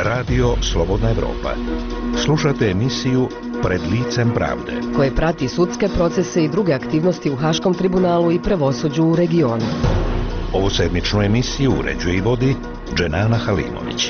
Radio Slobodna Evropa. Slušate emisiju Pred licem pravde, koje prati sudske procese i druge aktivnosti u Haškom tribunalu i pravosuđu u regionu. Ovu sedmičnu emisiju uređuje i vodi Dženana Halimović.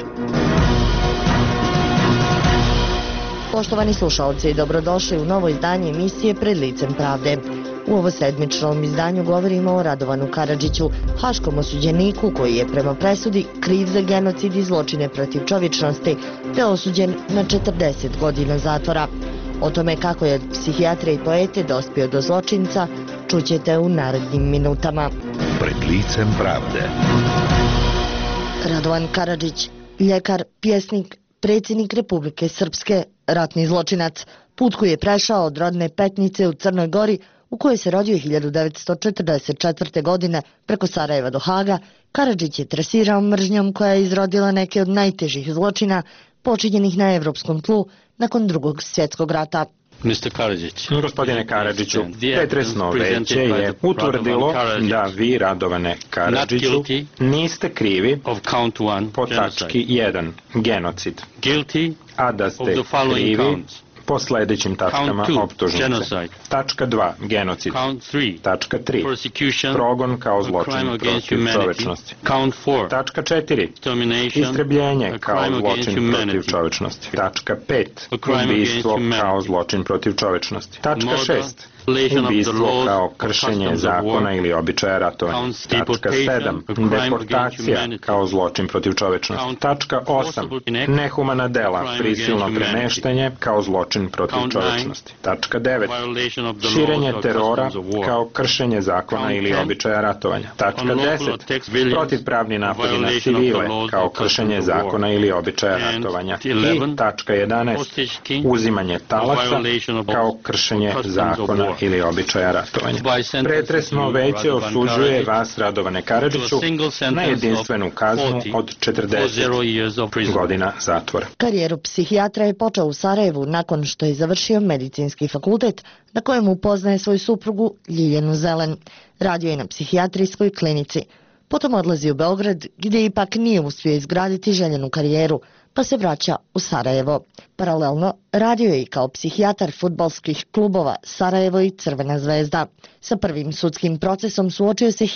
Poštovani slušalci, dobrodošli u novo izdanje emisije Pred licem pravde. U ovo sedmičnom izdanju govorimo o Radovanu Karadžiću, haškom osuđeniku koji je prema presudi kriv za genocid i zločine protiv čovječnosti, te osuđen na 40 godina zatvora. O tome kako je od psihijatra i poete dospio do zločinca, čućete u narednim minutama. Pred licem pravde. Radovan Karadžić, ljekar, pjesnik, predsjednik Republike Srpske, ratni zločinac. Put koji je prešao od rodne Petnice u Crnoj Gori, u kojoj se rodio 1944. godine preko Sarajeva do Haga, Karadžić je tresirao mržnjom koja je izrodila neke od najtežih zločina počinjenih na evropskom tlu nakon Drugog svjetskog rata. Gospodine Karadžiću, pretresno veće je utvrdilo da vi, Radovane Karadžiću, niste krivi po tački 1, genocid, a da ste krivi po sljedećim tačkama optužnice. Tačka 2. Genocid. Tačka 3. Progon kao zločin protiv čovečnosti. Tačka 4. Istrebljenje kao zločin protiv čovečnosti. Tačka 5. Ubijstvo kao zločin protiv čovečnosti. Tačka 6. Ubijstvo kao kršenje zakona ili običaja ratovanja. Tačka 7. Deportacija kao zločin protiv čovečnosti. Tačka 8. Nehumana dela, prisilno premeštanje kao zločin protiv čovečnosti. Tačka 9. Širenje terora kao kršenje zakona ili običaja ratovanja. Tačka 10. Protivpravni napadi na civile kao kršenje zakona ili običaja ratovanja. I tačka 11. Uzimanje talaca kao kršenje zakona ili običaja ratovanja. Pretresno veće osuđuje vas, Radovane Karadžiću, na jedinstvenu kaznu od 40 godina zatvora. Karijeru psihijatra je počeo u Sarajevu nakon što je završio medicinski fakultet, na kojem upoznaje svoju suprugu Ljiljanu Zelen. Radio je na psihijatrijskoj klinici. Potom odlazi u Beograd, gdje ipak nije uspio izgraditi željenu karijeru, pa se vraća u Sarajevo. Paralelno radio je i kao psihijatar fudbalskih klubova Sarajevo i Crvena zvezda. Sa prvim sudskim procesom suočio se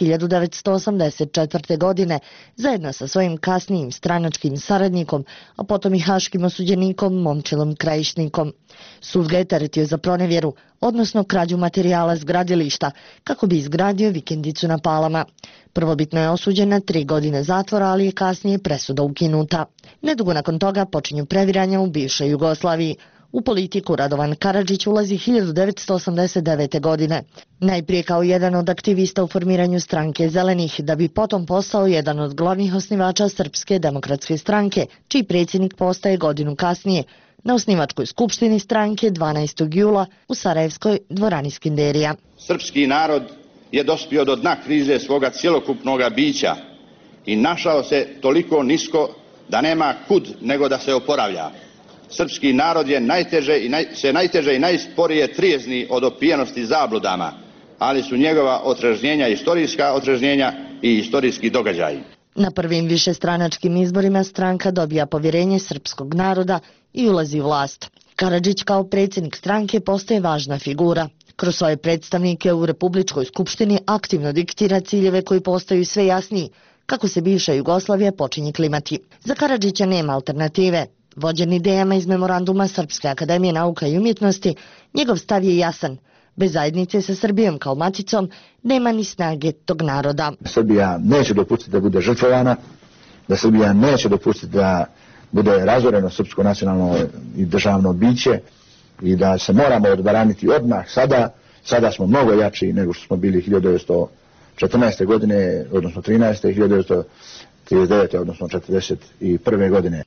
1984. godine zajedno sa svojim kasnijim stranačkim saradnikom, a potom i haškim osuđenikom Momčilom Krajišnikom. Sud ga je teretio za pronevjeru, odnosno krađu materijala s gradilišta, kako bi izgradio vikendicu na Palama. Prvobitno je osuđen na 3 godine zatvora, ali je kasnije presuda ukinuta. Nedugo nakon toga počinju previranja u bivšoj Jugoslaviji. U politiku Radovan Karadžić ulazi 1989. godine. Najprije kao jedan od aktivista u formiranju stranke Zelenih, da bi potom postao jedan od glavnih osnivača Srpske demokratske stranke, čiji predsjednik postaje godinu kasnije, na osnivačkoj skupštini stranke 12. jula u Sarajevskoj dvorani Skenderija. Srpski narod je dospio do dna krize svoga cjelokupnog bića i našao se toliko nisko da nema kud nego da se oporavlja. Srpski narod je najteže i najsporije trijezni od opijenosti zabludama, ali su njegova otrežnjenja istorijska otrežnjenja i istorijski događaji. Na prvim višestranačkim izborima stranka dobija povjerenje srpskog naroda i ulazi u vlast. Karadžić kao predsjednik stranke postaje važna figura. Kroz svoje predstavnike u Republičkoj skupštini aktivno diktira ciljeve koji postaju sve jasniji, kako se bivša Jugoslavija počinje klimati. Za Karadžića nema alternative. Vođen idejama iz memoranduma Srpske akademije nauka i umjetnosti, njegov stav je jasan. Bez zajednice sa Srbijom kao maticom nema ni snage tog naroda. Srbija neće dopustiti da bude žrtvovana, da Srbija neće dopustiti da bude razoreno srpsko nacionalno i državno biće i da se moramo odbraniti odmah sada smo mnogo jači nego što smo bili 1914. godine, odnosno 13. 1939. odnosno 1941. godine.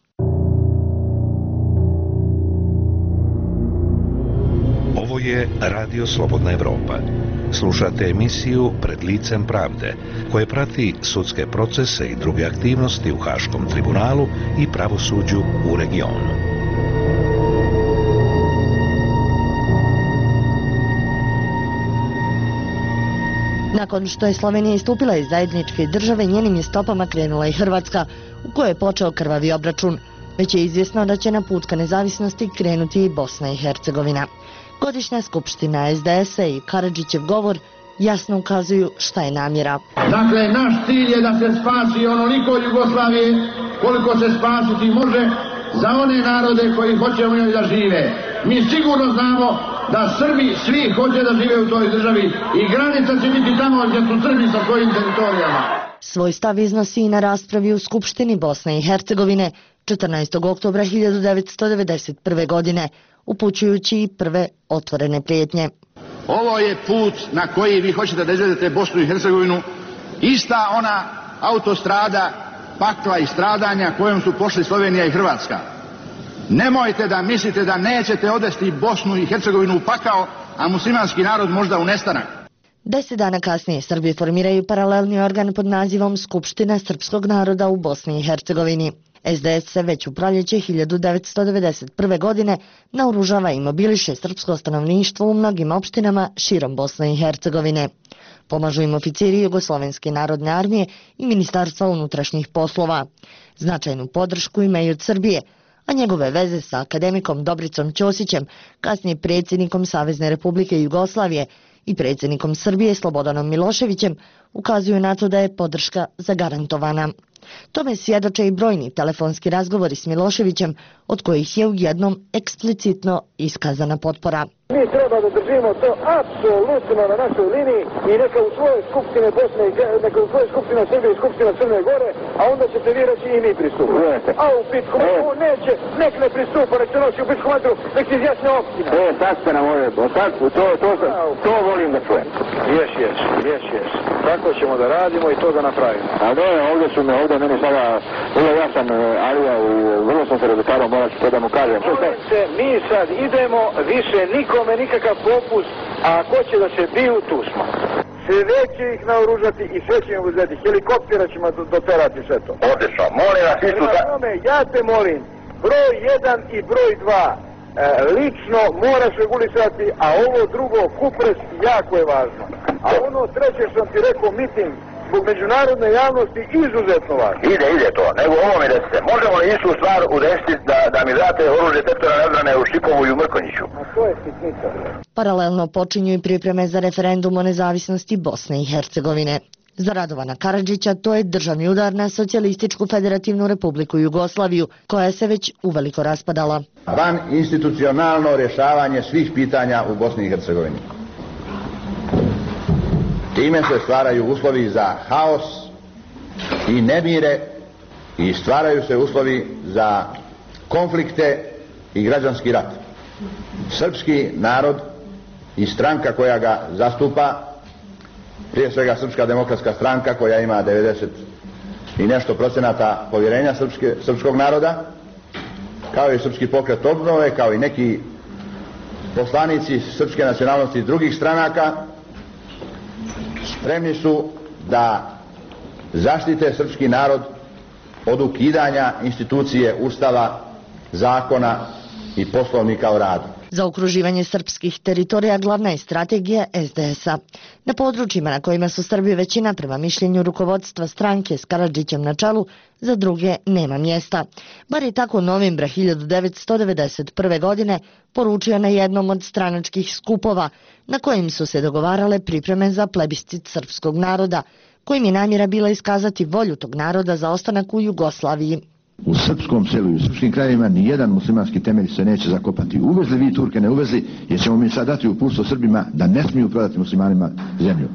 Ovo je Radio Slobodna Evropa. Slušate emisiju Pred licem pravde, koje prati sudske procese i druge aktivnosti u Haškom tribunalu i pravosuđu u regionu. Nakon što je Slovenija istupila iz zajedničke države, njenim je stopama krenula i Hrvatska, u kojoj je počeo krvavi obračun. već je izvjesno da će na put ka nezavisnosti krenuti i Bosna i Hercegovina. Godišnja skupština SDS-a i Karadžićev govor jasno ukazuju šta je namjera. Dakle, naš cilj je da se spasi onoliko Jugoslavije koliko se spasiti može za one narode koji hoće u njoj da žive. Mi sigurno znamo da Srbi svi hoće da žive u toj državi i granica će biti tamo gdje su Srbi sa svojim teritorijama. Svoj stav iznosi i na raspravi u Skupštini Bosne i Hercegovine 14. oktobra 1991. godine, upućujući i prve otvorene prijetnje. Ovo je put na koji vi hoćete da izvedete Bosnu i Hercegovinu, ista ona autostrada pakla i stradanja kojom su pošli Slovenija i Hrvatska. Nemojte da mislite da nećete odvesti Bosnu i Hercegovinu u pakao, a muslimanski narod možda u nestanak. 10 dana kasnije Srbi formiraju paralelni organ pod nazivom Skupština srpskog naroda u Bosni i Hercegovini. SDS se već u proljeće 1991. godine naoružava i mobiliše srpsko stanovništvo u mnogim opštinama širom Bosne i Hercegovine. Pomažu im oficiri Jugoslovenske narodne armije i Ministarstva unutrašnjih poslova. Značajnu podršku imaju od Srbije, a njegove veze sa akademikom Dobricom Ćosićem, kasnije predsjednikom Savezne Republike Jugoslavije i predsjednikom Srbije Slobodanom Miloševićem, ukazuju na to da je podrška zagarantovana. Tome svjedoče i brojni telefonski razgovori s Miloševićem, od kojih je u jednom eksplicitno iskazana potpora. Mi treba da držimo to apsolutno na našoj liniji i neka u svoje skupštine Bosne, neka u svoje skupštine Srbije i skupštine Crne Gore, a onda ćete vi reći i mi pristupimo. A u Pitsku Matru neće, nek ne pristupa, nek se nosi u Pitsku Matru, nek se izjasne opština. Sad ste nam ovdje, to volim da čujem. Ješ. Tako ćemo da radimo i to da napravimo. A ne, ovdje meni sada vrlo jasan Alija, vrlo sam se razokarao, morat ću to da mu kažem. Mi sad idemo, više nikome nikakav popust, a ako će da se biju, tu smo. Sve će ih naoružati i sve će im uzeti. Helikoptera ćemo doterati sve to. Odlično, molim vas istu da... Ja te molim, broj 1 i broj 2 lično moraš regulisati, a ovo drugo, kupres, jako je važno. A ono treće što ti rekao, miting, zbog međunarodne javnosti izuzetno važno. Ide to, nego ovo mi recite. Možemo li istu stvar udesiti da mi date oružje teritorijalne odbrane u Šipovu i u Mrkonjiću? A to je sitnica. Paralelno počinju i pripreme za referendum o nezavisnosti Bosne i Hercegovine. Za Radovana Karadžića to je državni udar na Socijalističku federativnu republiku Jugoslaviju, koja se već uveliko raspadala. Van institucionalno rješavanje svih pitanja u Bosni i Hercegovini. Time se stvaraju uslovi za haos i nemire i stvaraju se uslovi za konflikte i građanski rat. Srpski narod i stranka koja ga zastupa, prije svega Srpska demokratska stranka koja ima 90 i nešto procenata povjerenja srpskog naroda, kao i Srpski pokret obnove, kao i neki poslanici srpske nacionalnosti iz drugih stranaka, spremni su da zaštite srpski narod od ukidanja institucije Ustava, zakona i poslovnika o radu. Za okruživanje srpskih teritorija glavna je strategija SDS-a. Na područjima na kojima su Srbi većina prema mišljenju rukovodstva stranke s Karadžićem na čelu, za druge nema mjesta. Bar je tako novembra 1991. godine poručio na jednom od stranačkih skupova, na kojim su se dogovarale pripreme za plebiscit srpskog naroda, kojim je namjera bila iskazati volju tog naroda za ostanak u Jugoslaviji. U srpskom selu i u srpskim krajevima nijedan muslimanski temelj se neće zakopati. Uvezli vi Turke, ne uvezli, jer ćemo mi sad dati uputstvo Srbima da ne smiju prodati muslimanima zemlju.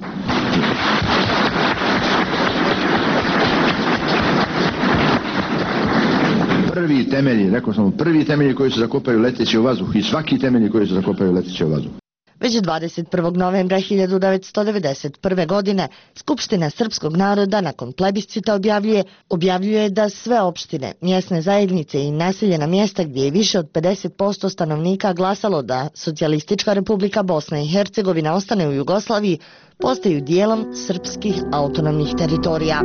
Prvi temelji, rekao sam, prvi temelji koji se zakopaju leteći u vazduh i svaki temelji koji se zakopaju leteći u vazduh. Već 21. novembra 1991. godine Skupština srpskog naroda nakon plebiscita objavljuje da sve opštine, mjesne zajednice i naseljena mjesta gdje je više od 50% stanovnika glasalo da Socijalistička republika Bosna i Hercegovina ostane u Jugoslaviji, postaju dijelom srpskih autonomnih teritorija.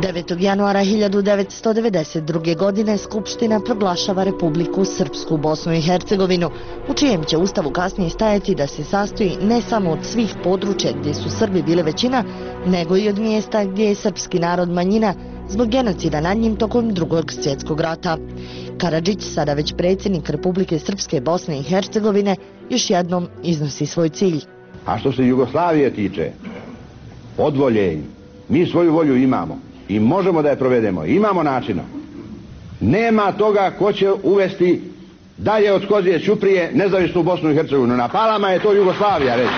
9. januara 1992. godine Skupština proglašava Republiku Srpsku Bosnu i Hercegovinu, u čijem će ustavu kasnije stajati da se sastoji ne samo od svih područja gdje su Srbi bili većina, nego i od mjesta gdje je srpski narod manjina zbog genocida nad njim tokom Drugog svjetskog rata. Karadžić, sada već predsjednik Republike Srpske Bosne i Hercegovine, još jednom iznosi svoj cilj. A što se Jugoslavije tiče, od volje, mi svoju volju imamo i možemo da je provedemo, imamo načina. Nema toga ko će uvesti dalje od Kozije Ćuprije nezavisnu Bosnu i Hercegovinu. Na Palama je to Jugoslavija, reći.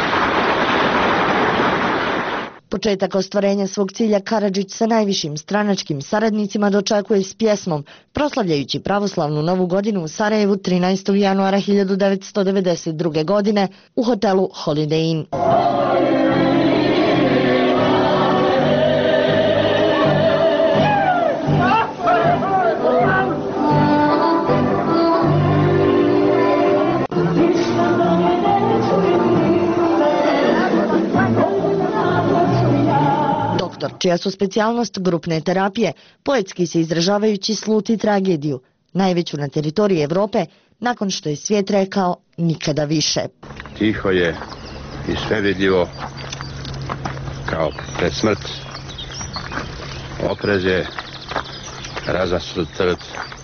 Početak ostvarenja svog cilja Karadžić sa najvišim stranačkim saradnicima dočekuje s pjesmom, proslavljajući pravoslavnu novu godinu u Sarajevu 13. januara 1992. godine u hotelu Holiday Inn. Čija su specijalnost grupne terapije, poetski se izražavajući sluti tragediju, najveću na teritoriji Evrope, nakon što je svijet rekao nikada više. Tiho je i sve vidljivo, kao pred smrt. Oprez je razasut trd,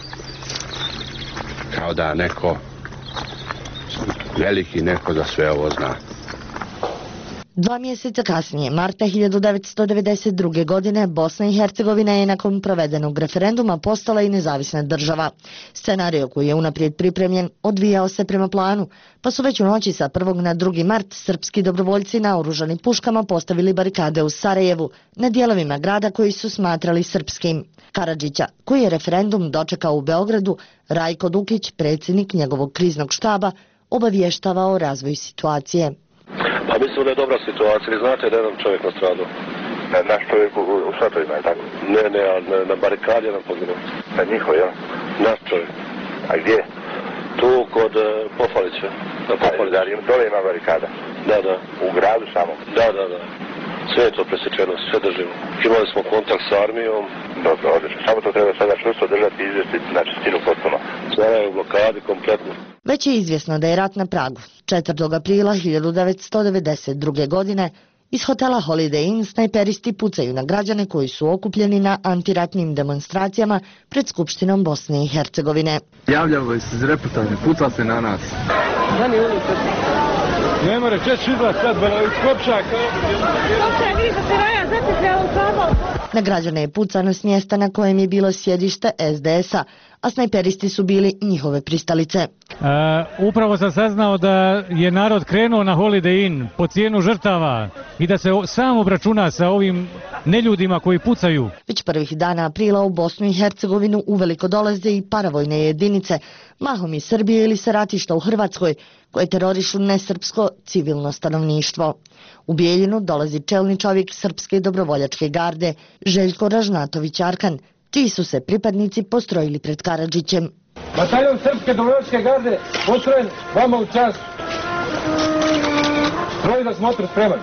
kao da neko, veliki neko za sve ovo zna. 2 mjeseca kasnije, marta 1992. godine, Bosna i Hercegovina je nakon provedenog referenduma postala i nezavisna država. Scenario koji je unaprijed pripremljen odvijao se prema planu, pa su već u noći sa 1. na 2. mart srpski dobrovoljci naoružani puškama postavili barikade u Sarajevu, na dijelovima grada koji su smatrali srpskim. Karadžića, koji je referendum dočekao u Beogradu, Rajko Dukić, predsjednik njegovog kriznog štaba, obavještava o razvoju situacije. Pa mislim da je dobra situacija, vi znate da je jedan čovjek nastradao. Naš čovjek u šatovima, je tako? Ne, na barikadi jedan poginuo. Na njihov, ja? Naš čovjek. A gdje? Tu kod Pofalića. Dole ima barikada? Da. U gradu samo? Da. Sve je to presječeno, sve držimo. Imali smo kontakt s armijom. Dobro, odlično. Samo to treba sada čvrsto držati i izvesti na čistinu potpuno. Sve je u blokadi kompletno. Već je izvjesno da je rat na pragu. 4. aprila 1992. godine iz hotela Holiday Inn snajperisti pucaju na građane koji su okupljeni na antiratnim demonstracijama pred Skupštinom Bosne i Hercegovine. Javljamo se iz reportaže, puca se na nas. Ne more, češ izlaz sad, iz Kopšaka. Na građane je pucano s mjesta na kojem je bilo sjedište SDS-a, a snajperisti su bili njihove pristalice. Upravo sam saznao da je narod krenuo na Holiday Inn po cijenu žrtava i da se sam obračuna sa ovim neljudima koji pucaju. Već prvih dana aprila u Bosnu i Hercegovinu uveliko dolaze i paravojne jedinice, mahom iz Srbije ili sa ratišta u Hrvatskoj, koje terorišu nesrpsko civilno stanovništvo. U Bijeljinu dolazi čelni čovjek Srpske dobrovoljačke garde, Željko Ražnatović-Arkan, čiji su se pripadnici postrojili pred Karadžićem. Bataljon Srpske dobrovoljačke garde postrojen vama u čast. Stroj za smotru spreman.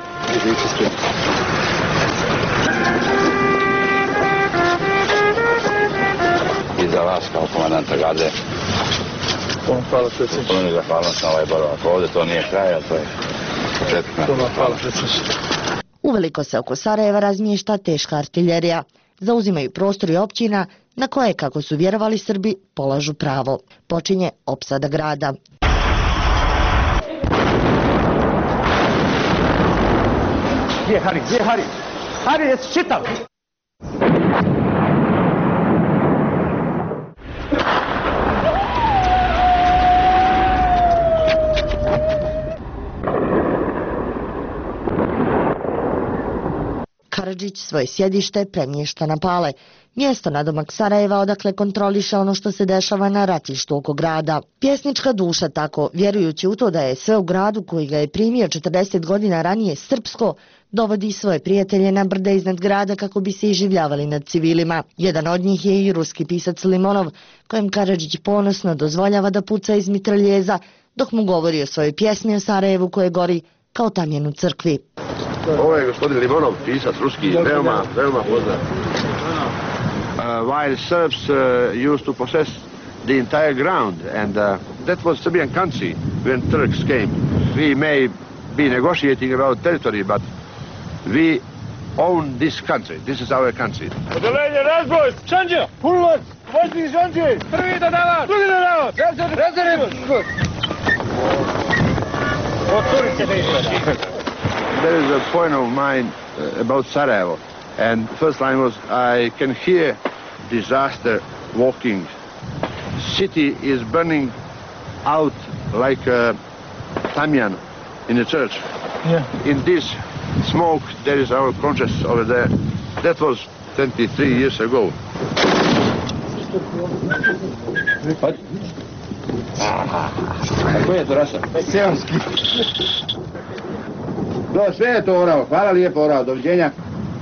I za vas kao komandanta garde. Hvala predsjedniče. Puno zahvalnost na ovaj boravak ovdje, to nije kraj, ali to je početak. Hvala predsjedniče. Uveliko se oko Sarajeva razmješta teška artiljerija. Zauzimaju prostori općina na koje, kako su vjerovali Srbi, polažu pravo. Počinje opsada grada. Gdje je Hari? Hari, jesi čitao? Karadžić svoje sjedište premješta na Pale, mjesto nadomak Sarajeva odakle kontroliše ono što se dešava na ratištu oko grada. Pjesnička duša tako, vjerujući u to da je sve u gradu koji ga je primio 40 godina ranije srpsko, dovodi svoje prijatelje na brde iznad grada kako bi se iživljavali nad civilima. Jedan od njih je i ruski pisac Limonov, kojem Karadžić ponosno dozvoljava da puca iz mitraljeza, dok mu govori o svojoj pjesmi o Sarajevu koje gori kao tamjan u crkvi. Ovo je gospodin Limonov, pisac ruski, veoma poznat. while Serbs used to possess the entire ground, and that was Serbian country when Turks came. We may be negotiating about territory, but we own this country. This is our country. Podeljenje, razboj, šanđe, pulvac, vođni šanđe, prvi dodavac, drugi dodavac, razred. There is a point of mine about Sarajevo, and the first line was, I can hear disaster walking. City is burning out like a tamyan in a church. Yeah. In this smoke, there is our conscience over there. That was 23 years ago. Koji je to rasa? Seonski. Sve je to orao. Hvala lijepo orao. Doviđenja.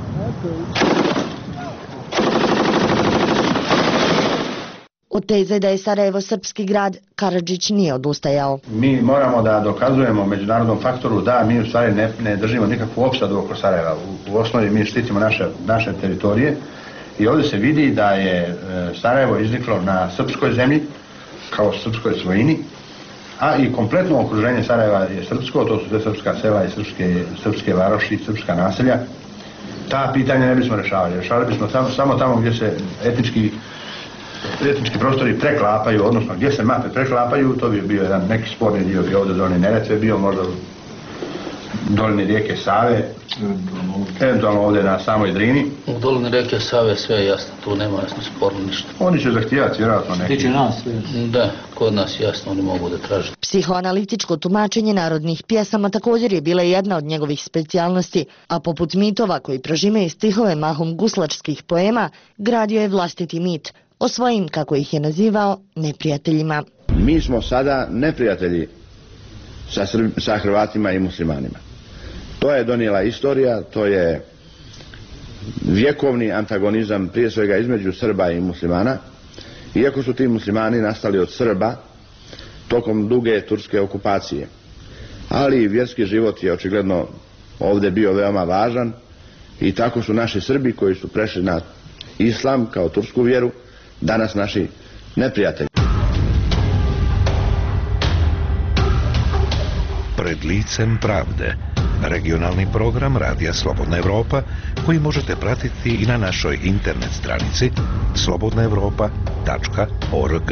Od teze da je Sarajevo srpski grad, Karadžić nije odustajao. Mi moramo da dokazujemo međunarodnom faktoru da mi u stvari ne držimo nikakvu opsadu oko Sarajeva. U osnovi mi štitimo naše teritorije i ovdje se vidi da je Sarajevo izniklo na srpskoj zemlji, kao srpskoj svojini, a i kompletno okruženje Sarajeva je srpsko, to su sve srpska sela i srpske varoši, srpska naselja. Ta pitanja ne bismo rešavali. Rešavali bismo samo tamo gdje se etnički prostori preklapaju, odnosno gdje se mape preklapaju, to bi bio jedan neki sporni dio, bi ovdje dolini Neretve bio, možda dolini rijeke Save, eventualno ovdje na samoj Drini. U dolini rijeke Save sve je jasno, tu nema jasno sporno ništa. Oni će zahtijevati vjerojatno neki. Tiče nas? Da, kod nas jasno oni mogu da traže. Psihoanalitičko tumačenje narodnih pjesama također je bila jedna od njegovih specijalnosti, a poput mitova koji prožime stihove mahom guslačkih poema, gradio je vlastiti mit o svojim, kako ih je nazivao, neprijateljima. Mi smo sada neprijatelji sa Hrvatima i muslimanima. To je donijela istorija, to je vjekovni antagonizam prije svega između Srba i muslimana, iako su ti muslimani nastali od Srba tokom duge turske okupacije. Ali vjerski život je očigledno ovdje bio veoma važan i tako su naši Srbi koji su prešli na islam kao tursku vjeru danas naši neprijatelji. Pred licem pravde, regionalni program Radija Slobodna Evropa koji možete pratiti i na našoj internet stranici slobodnaevropa.org.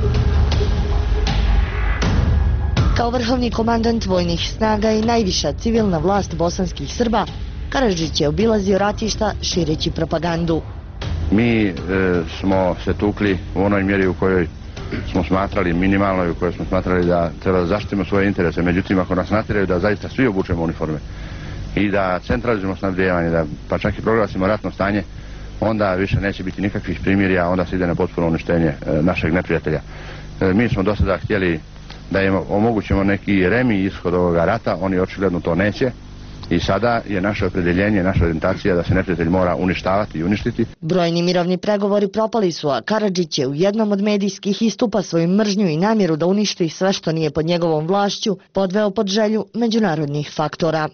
Kao vrhovni komandant vojnih snaga i najviša civilna vlast bosanskih Srba, Karadžić je obilazio ratišta šireći propagandu. Mi smo se tukli u onoj mjeri u kojoj smo smatrali minimalno i u kojoj smo smatrali da treba da zaštitimo svoje interese. Međutim, ako nas natjeraju da zaista svi obučemo uniforme i da centralizujemo snabdijevanje, da pa čak i proglasimo ratno stanje, onda više neće biti nikakvih primirja, onda se ide na potpuno uništenje našeg neprijatelja. Mi smo do sada htjeli da im omogućimo neki remi ishod ovoga rata, oni očigledno to neće. I sada je naše opredjeljenje, naša orijentacija da se neprijatelj mora uništavati i uništiti. Brojni mirovni pregovori propali su, a Karadžić je u jednom od medijskih istupa svoju mržnju i namjeru da uništi sve što nije pod njegovom vlašću podveo pod želju međunarodnih faktora.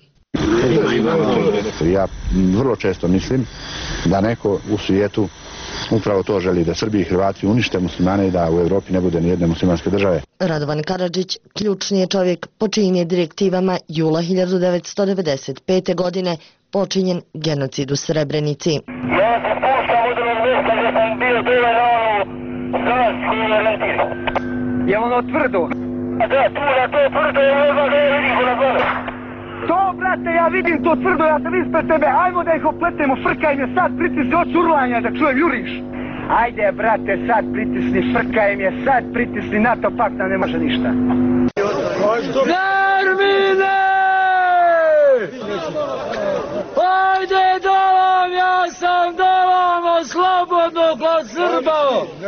Ja vrlo često mislim da neko u svijetu upravo to želi, da Srbi i Hrvati unište muslimane i da u Evropi ne bude ni jedne muslimanske države. Radovan Karadžić ključni je čovjek po čijim je direktivama jula 1995. godine počinjen genocid u Srebrenici. Ja se spuštam od onog mjesta gdje sam bio dole na onu zrast koju je letio. Je ono tvrdo? Da, tu na to tvrdo je možda da je vidim na gore. To, brate, ja vidim to tvrdo, ja sam ispred tebe, ajmo da ih opletemo, frkaj me sad, pritisni od urlanja da čujem, juriš. Ajde, brate, sad pritisni, frkaj me, sad pritisni, NATO pakta ne može ništa. Termine! Ajde dolam, ja sam dolamo, slobodno kod Srba!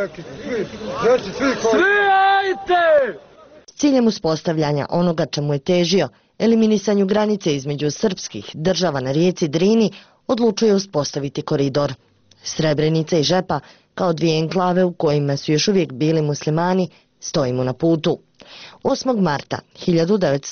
Svi ajte! S ciljem uspostavljanja onoga čemu je težio, eliminisanju granice između srpskih država na rijeci Drini, odlučuje uspostaviti koridor. Srebrenica i Žepa, kao dvije enklave u kojima su još uvijek bili muslimani, stoji mu na putu. 8. marta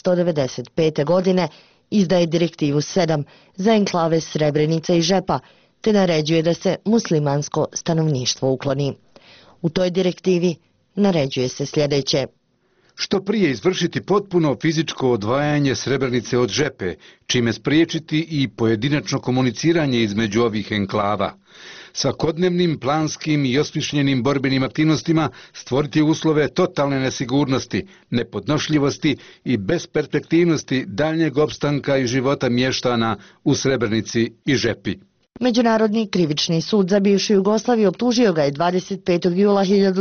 1995. godine izdaje direktivu 7 za enklave Srebrenica i Žepa, te naređuje da se muslimansko stanovništvo ukloni. U toj direktivi naređuje se sljedeće. Što prije izvršiti potpuno fizičko odvajanje Srebrenice od Žepe, čime spriječiti i pojedinačno komuniciranje između ovih enklava. Svakodnevnim, planskim i osmišljenim borbenim aktivnostima stvoriti uslove totalne nesigurnosti, nepodnošljivosti i besperspektivnosti daljnjeg opstanka i života mještana u Srebrenici i Žepi. Međunarodni krivični sud za bivšu Jugoslaviju optužio ga je 25. jula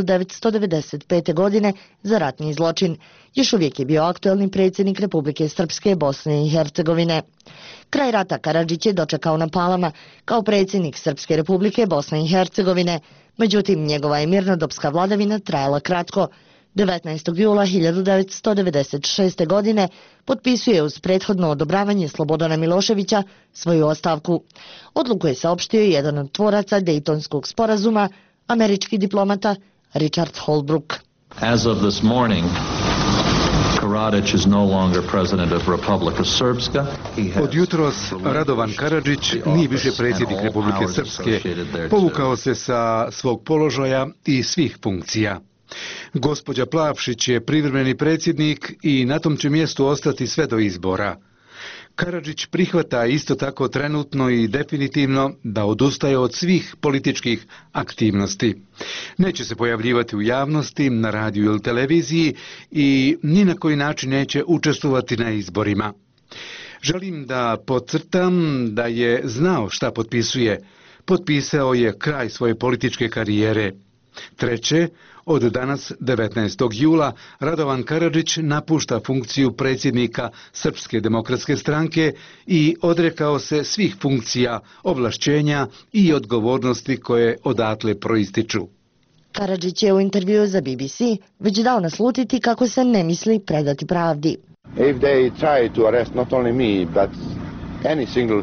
1995. godine za ratni zločin. Još uvijek je bio aktuelni predsjednik Republike Srpske, Bosne i Hercegovine. Kraj rata Karadžić je dočekao na Palama kao predsjednik Srpske Republike, Bosne i Hercegovine. Međutim, njegova je mirnodopska vladavina trajala kratko. 19. jula 1996. godine potpisuje uz prethodno odobravanje Slobodana Miloševića svoju ostavku. Odluku je saopštio jedan od tvoraca Dejtonskog sporazuma, američki diplomata Richard Holbrooke. As of this morning, Karadzic is no longer president of Republika Srpska. Od jutros Radovan Karadžić nije više predsjednik Republike Srpske, povukao se sa svog položaja i svih funkcija. Gospođa Plavšić je privremeni predsjednik i na tom će mjestu ostati sve do izbora. Karadžić prihvata isto tako trenutno i definitivno da odustaje od svih političkih aktivnosti. Neće se pojavljivati u javnosti, na radiju ili televiziji i ni na koji način neće učestvovati na izborima. Želim da podcrtam da je znao šta potpisuje. Potpisao je kraj svoje političke karijere. Treće, od danas 19. jula Radovan Karadžić napušta funkciju predsjednika Srpske demokratske stranke i odrekao se svih funkcija, ovlašćenja i odgovornosti koje odatle proističu. Karadžić je u intervjuu za BBC već dao naslutiti kako se ne misli predati pravdi. If they try to arrest not only me, but any single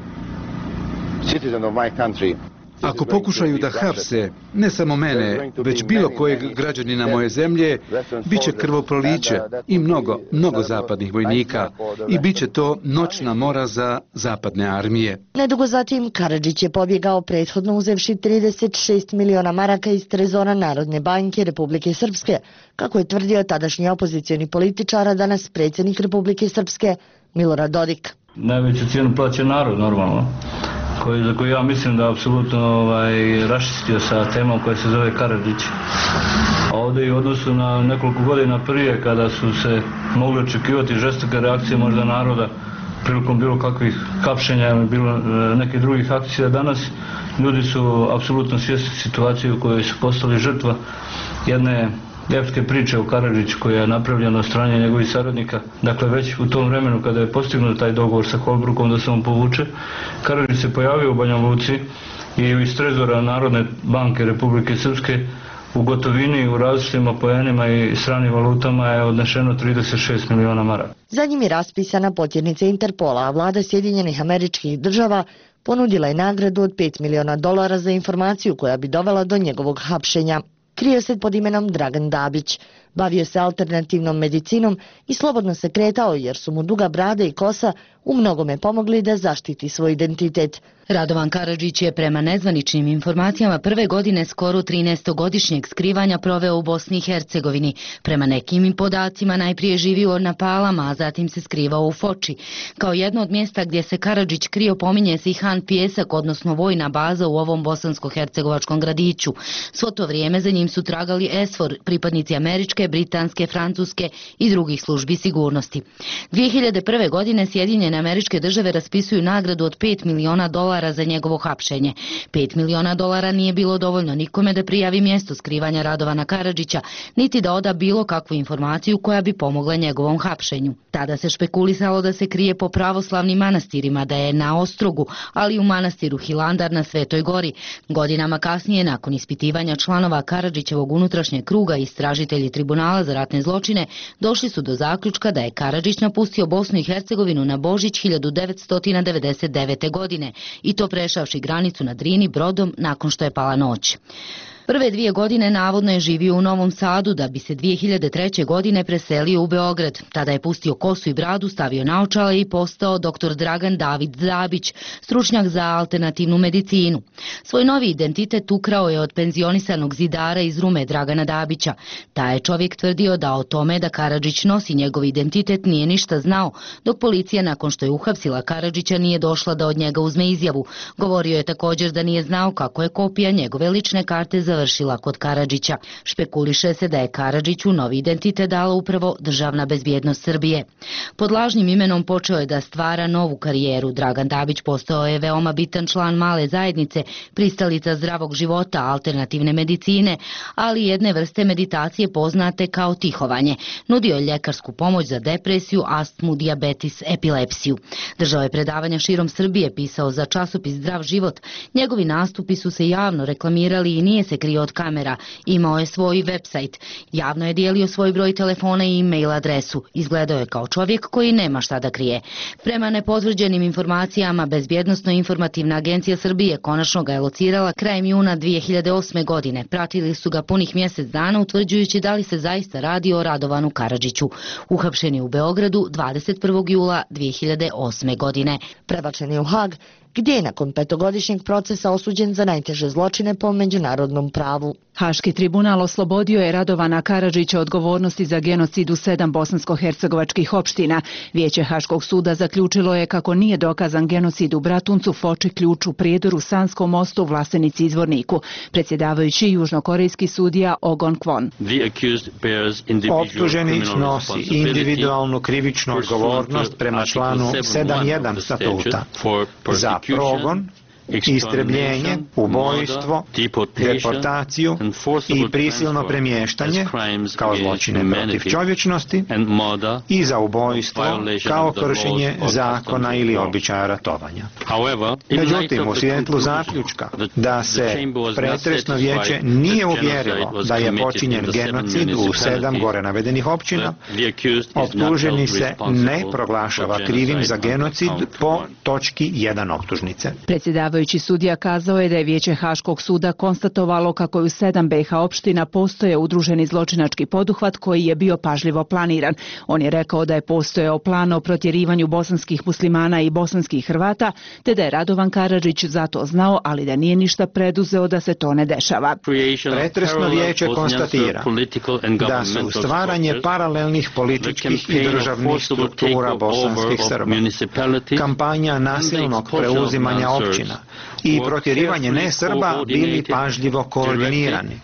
citizen of my country, ako pokušaju da hapse ne samo mene, već bilo kojeg građanina moje zemlje, bit će krvoproliće i mnogo zapadnih vojnika i bit će to noćna mora za zapadne armije. Nedugo zatim Karadžić je pobjegao prethodno uzevši 36 miliona maraka iz trezora Narodne banke Republike Srpske, kako je tvrdio tadašnji opozicioni političar, a danas predsjednik Republike Srpske Milorad Dodik. Najveću cijenu plaća narod, normalno. Za koju ja mislim da je apsolutno raščistio sa temom koja se zove Karadžić. A ovdje i u odnosu na nekoliko godina prije, kada su se mogli očekivati žestoke reakcije možda naroda prilikom bilo kakvih hapšenja ili bilo nekih drugih akcija, danas ljudi su apsolutno svjesni situacije u kojoj su postali žrtva jedne epske priče o Karadžiću koja je napravljena od strane njegovih saradnika. Dakle, već u tom vremenu kada je postignut taj dogovor sa Holbrookom da se on povuče, Karadžić se pojavio u Banja Luci i iz trezora Narodne banke Republike Srpske u gotovini, u različitim apoenima i stranim valutama je odnešeno 36 miliona maraka. Za njim je raspisana potjernica Interpola, a vlada Sjedinjenih Američkih Država ponudila je nagradu od $5 miliona za informaciju koja bi dovela do njegovog hapšenja. Krio se pod imenom Dragan Dabić, bavio se alternativnom medicinom i slobodno se kretao jer su mu duga brada i kosa u mnogome pomogli da zaštiti svoj identitet. Radovan Karadžić je prema nezvaničnim informacijama prve godine skoro 13-godišnjeg skrivanja proveo u Bosni i Hercegovini. Prema nekim podacima najprije živio na Palama, a zatim se skrivao u Foči. Kao jedno od mjesta gdje se Karadžić krio pominje se i Han Pijesak, odnosno vojna baza u ovom bosansko-hercegovačkom gradiću. Svo to vrijeme za njim su tragali SFOR, pripadnici američke, britanske, francuske i drugih službi sigurnosti. 2001. godine Sjedinjene Američke Države raspisuju nagradu od $5 miliona za njegovo hapšenje. $5 miliona nije bilo dovoljno nikome da prijavi mjesto skrivanja Radovana Karadžića, niti da oda bilo kakvu informaciju koja bi pomogla njegovom hapšenju. Tada se špekulisalo da se krije po pravoslavnim manastirima, da je na Ostrogu, ali i u manastiru Hilandar na Svetoj Gori. Godinama kasnije, nakon ispitivanja članova Karadžićevog unutrašnjeg kruga, istražitelji Tribunala za ratne zločine došli su do zaključka da je Karadžić napustio Bosnu i Hercegovinu na Božić 1999. godine i to prešavši granicu na Drini brodom nakon što je pala noć. Prve 2 godine navodno je živio u Novom Sadu da bi se 2003. godine preselio u Beograd. Tada je pustio kosu i bradu, stavio naočale i postao dr. Dragan David Zabić, stručnjak za alternativnu medicinu. Svoj novi identitet ukrao je od penzionisanog zidara iz Rume Dragana Dabića. Taj je čovjek tvrdio da o tome da Karadžić nosi njegov identitet nije ništa znao, dok policija nakon što je uhapsila Karadžića nije došla da od njega uzme izjavu. Govorio je također da nije znao kako je kopija njegove lične karte završila kod Karadžića. Špekuliše se da je Karadžiću novi identitet dala upravo Državna bezbjednost Srbije. Pod lažnim imenom počeo je da stvara novu karijeru. Dragan Dabić postao je veoma bitan član male zajednice, pristalica zdravog života, alternativne medicine, ali jedne vrste meditacije poznate kao tihovanje. Nudio je ljekarsku pomoć za depresiju, astmu, dijabetes, epilepsiju. Držao je predavanja širom Srbije, pisao za časopis Zdrav život. Njegovi nastupi su se javno reklamirali i nije se krio od kamera. Imao je svoj website. Javno je dijelio svoj broj telefona i e-mail adresu. Izgledao je kao čovjek koji nema šta da krije. Prema nepotvrđenim informacijama, Bezbjednosno-informativna agencija Srbije konačno ga je locirala krajem juna 2008. godine. Pratili su ga punih mjesec dana, utvrđujući da li se zaista radi o Radovanu Karadžiću. Uhapšen je u Beogradu 21. jula 2008. godine. Prebačen je u Hag, gdje je nakon 5-godišnjeg procesa osuđen za najteže zločine po međunarodnom pravu. Haški tribunal oslobodio je Radovana Karadžića odgovornosti za genocid u 7 bosansko-hercegovačkih opština. Vijeće Haškog suda zaključilo je kako nije dokazan genocid u Bratuncu, Foči, Ključu, Prijedoru, Sanskom mostu, Vlasenici, Izvorniku. Predsjedavajući južnokorejski sudija Ogon Kwon. Optuženi nosi individualnu krivičnu odgovornost prema članu 7.1 statuta za progon, istrebljenje, ubojstvo, deportaciju i prisilno premještanje kao zločine protiv čovječnosti i za ubojstvo kao kršenje zakona ili običaja ratovanja. Međutim, u svjetlu zaključka da se pretresno vijeće nije uvjerilo da je počinjen genocid u 7 gore navedenih općina, optuženi se ne proglašava krivim za genocid po točki 1 optužnice. Predsjedavajući sudija kazao je da je Vijeće Haškog suda konstatovalo kako je u 7 BiH opština postoje udruženi zločinački poduhvat koji je bio pažljivo planiran. On je rekao da je postojao plan o protjerivanju bosanskih muslimana i bosanskih Hrvata, te da je Radovan Karadžić za to znao, ali da nije ništa preduzeo da se to ne dešava. Pretresno vijeće konstatira da su stvaranje paralelnih političkih i državnih struktura bosanskih Srba, kampanja nasilnog preuzimanja općina i protjerivanje ne-Srba bili pažljivo koordinirani.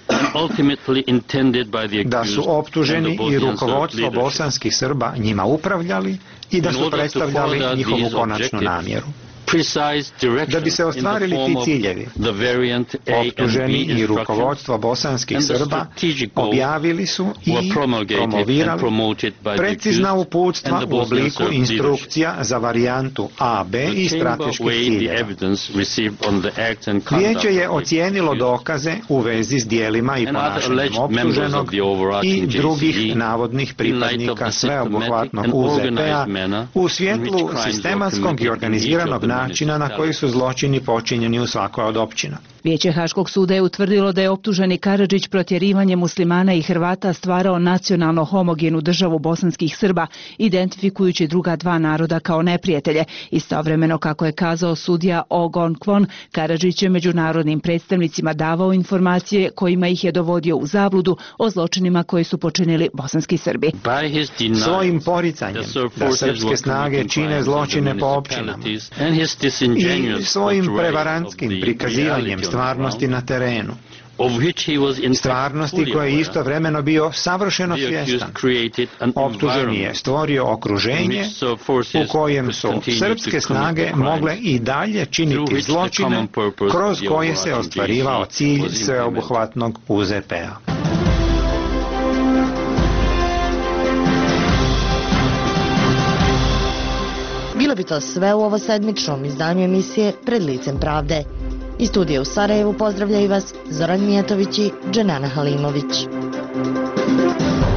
Da su optuženi i rukovodstvo bosanskih Srba njima upravljali i da su predstavljali njihovu konačnu namjeru. Da bi se ostvarili ti ciljevi, optuženi i rukovodstvo bosanskih Srba objavili su i promovirali precizna uputstva u obliku instrukcija za varijantu A, B i strateških ciljeva. Vijeće je ocijenilo dokaze u vezi s dijelima i ponašanjem optuženog i drugih navodnih pripadnika sveobuhvatnog UZP-a u svjetlu sistematskog i organiziranog načina na koji su zločini počinjeni u svakoj od općina. Vijeće Haškog suda je utvrdilo da je optuženi Karadžić protjerivanje muslimana i Hrvata stvarao nacionalno homogenu državu bosanskih Srba, identifikujući druga 2 naroda kao neprijatelje. Istovremeno, kako je kazao sudija Ogon Kwon, Karadžić je međunarodnim predstavnicima davao informacije kojima ih je dovodio u zabludu o zločinima koji su počinili bosanski Srbi. Svojim poricanjem da srpske snage čine zločine po općinama i svojim prevarantskim prikazivanjem stvarnosti na terenu, stvarnosti koje je istovremeno bio savršeno svjestan, optuženi je stvorio okruženje u kojem su srpske snage mogle i dalje činiti zločine kroz koje se ostvarivao cilj sveobuhvatnog UZP-a. Bilo bi to sve u ovosedmičnom izdanju emisije Pred licem pravde. Iz studija u Sarajevu pozdravljaju vas Zoran Mijatović i Dženana Halimović.